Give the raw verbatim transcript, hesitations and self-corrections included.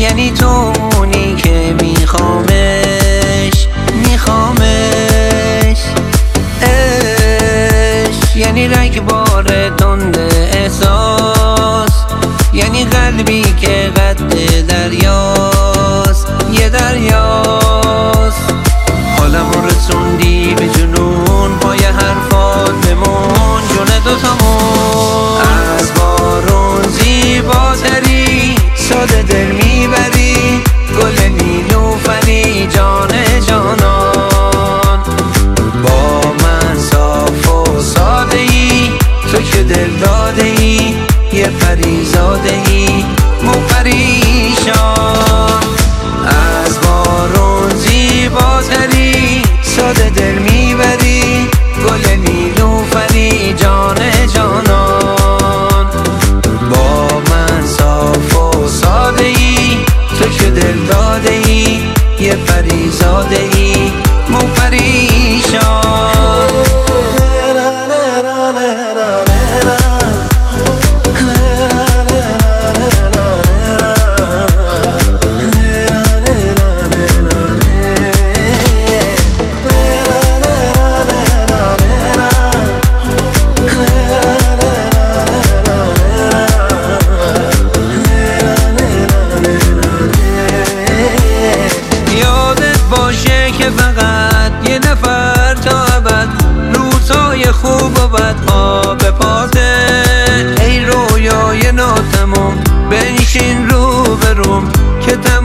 یعنی تو اونی که میخوامش میخوامش. عشق یعنی رگبار تند احساس، یعنی قلبی که قد دریاست، یه دریاست. حالمون رسوندی به جنون، پای حرفات بمون جون دوتامون. از بارون زیباتری ساده دل میبری، گل نیلوفری جان جانان. با من صاف و ساده ای، تو که دل داده ای، یه پریزاده ای مو پریشان. از بارون زیباتری ساده دل میبری، گل نیلوفری جان جانان. با من صاف و ساده ای، تو که دل داده ای، یه پریزاده ای مو پریشان. باشه که فقط یه نفر تا ابد، روزهای خوب و بد آب پاته. ای رویای ناتمام بنشین رو بروم که